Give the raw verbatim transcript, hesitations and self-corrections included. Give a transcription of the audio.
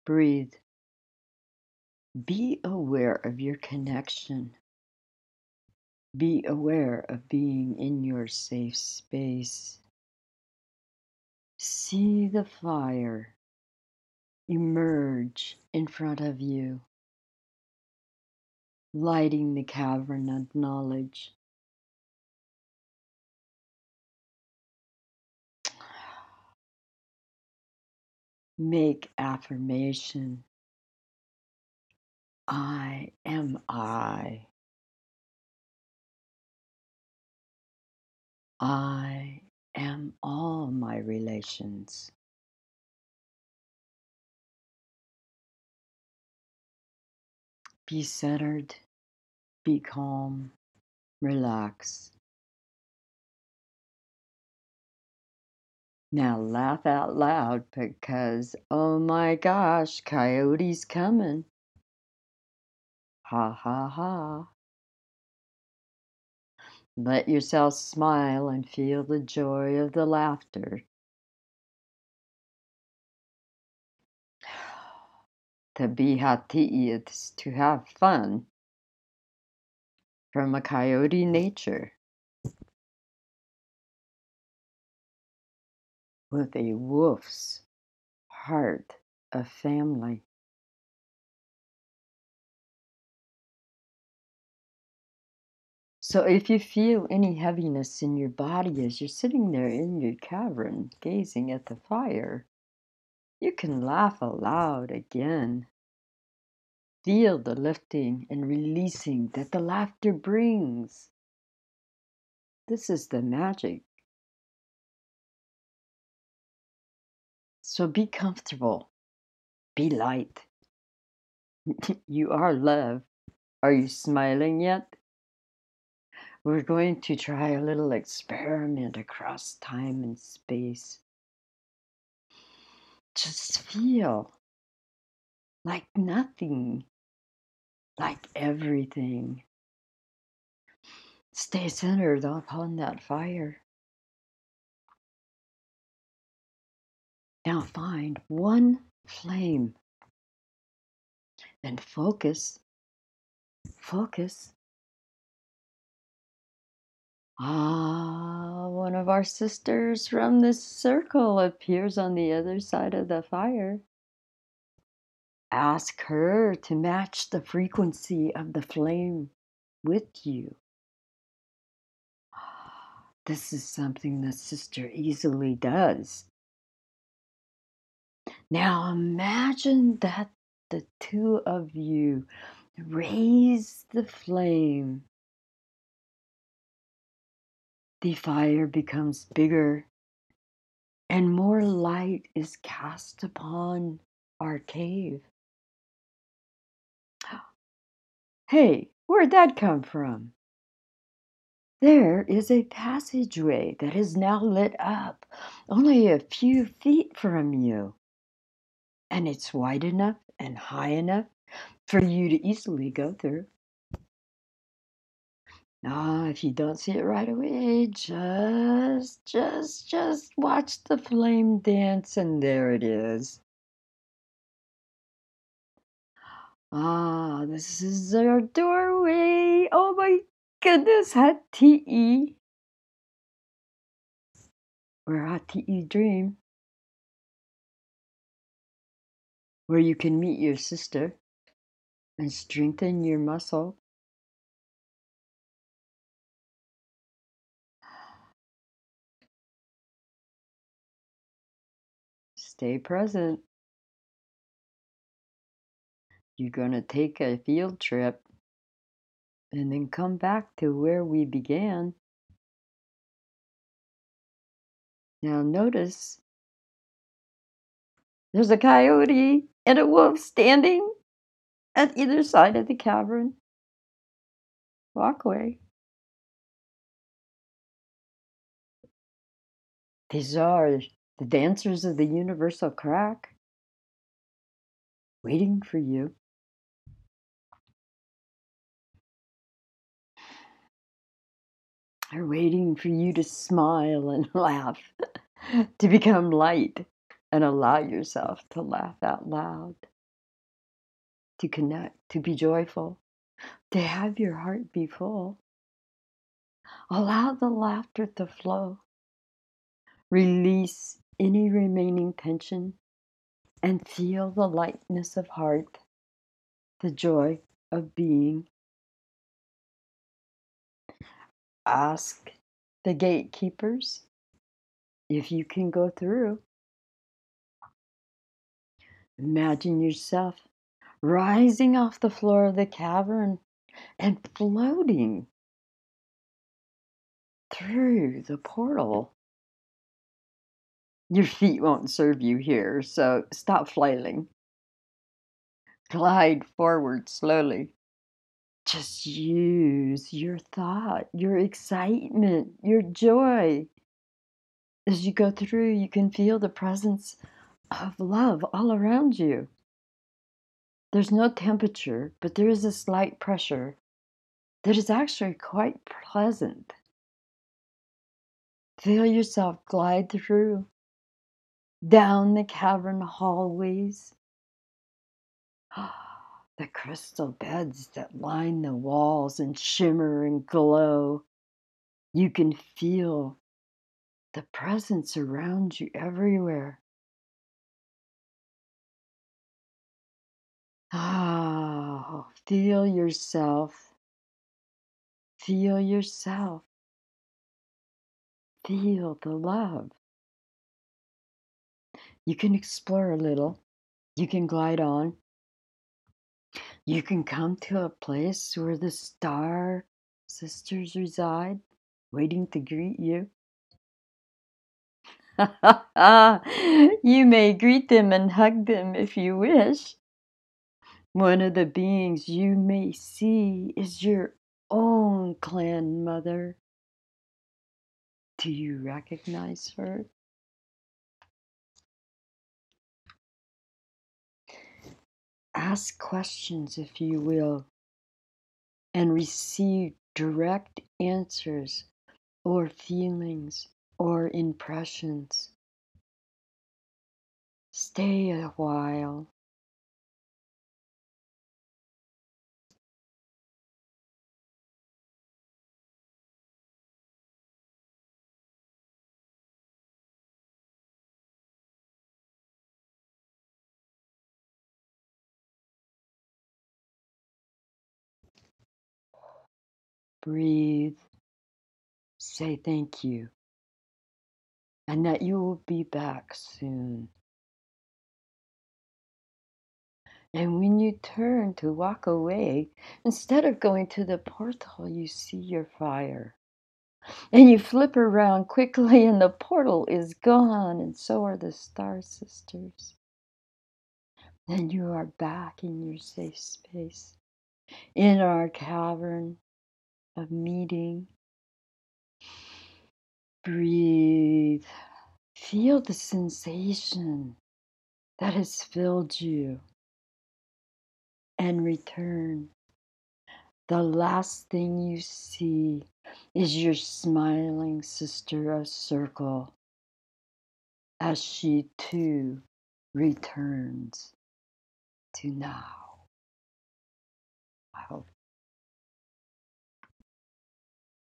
Breathe. Be aware of your connection. Be aware of being in your safe space. See the fire emerge in front of you, lighting the cavern of knowledge. Make affirmation. I am I. I am all my relations. Be centered, be calm, relax. Now laugh out loud because, oh my gosh, Coyote's coming. Ha ha ha. Let yourself smile and feel the joy of the laughter. To be happy is to have fun from a coyote nature with a wolf's heart of family. So if you feel any heaviness in your body as you're sitting there in your cavern gazing at the fire, you can laugh aloud again. Feel the lifting and releasing that the laughter brings. This is the magic. So be comfortable. Be light. You are love. Are you smiling yet? We're going to try a little experiment across time and space. Just feel like nothing, like everything. Stay centered upon that fire. Now find one flame and focus, focus. Ah, one of our sisters from this circle appears on the other side of the fire. Ask her to match the frequency of the flame with you. This is something that Sister easily does. Now imagine that the two of you raise the flame. The fire becomes bigger and more light is cast upon our cave. Hey, where'd that come from? There is a passageway that is now lit up only a few feet from you. And it's wide enough and high enough for you to easily go through. Ah, if you don't see it right away, just, just, just watch the flame dance, and there it is. Ah, this is our doorway. Oh my goodness, Hati'i. Where Hati'i dream. Where you can meet your sister and strengthen your muscle. Stay present. You're going to take a field trip and then come back to where we began. Now notice there's a coyote and a wolf standing at either side of the cavern walkway. These are the dancers of the universal crack, waiting for you. They're waiting for you to smile and laugh, to become light and allow yourself to laugh out loud. to connect, to be joyful, to have your heart be full. Allow the laughter to flow. Release any remaining tension and feel the lightness of heart, the joy of being. Ask the gatekeepers if you can go through. Imagine yourself rising off the floor of the cavern and floating through the portal. Your feet won't serve you here, so stop flailing. Glide forward slowly. Just use your thought, your excitement, your joy. As you go through, you can feel the presence of love all around you. There's no temperature, but there is a slight pressure that is actually quite pleasant. Feel yourself glide through, down the cavern hallways. The crystal beds that line the walls and shimmer and glow. You can feel the presence around you everywhere. Ah, feel yourself. Feel yourself. Feel the love. You can explore a little. You can glide on. You can come to a place where the star sisters reside, waiting to greet you. You may greet them and hug them if you wish. One of the beings you may see is your own clan mother. Do you recognize her? Ask questions, if you will, and receive direct answers or feelings or impressions. Stay a while. Breathe. Say thank you, and that you will be back soon. And when you turn to walk away, instead of going to the portal, you see your fire. And you flip around quickly, and the portal is gone, and so are the Star Sisters. And you are back in your safe space, in our cavern of meeting. Breathe. Feel the sensation that has filled you. And return. The last thing you see is your smiling sister of circle as she too returns to now.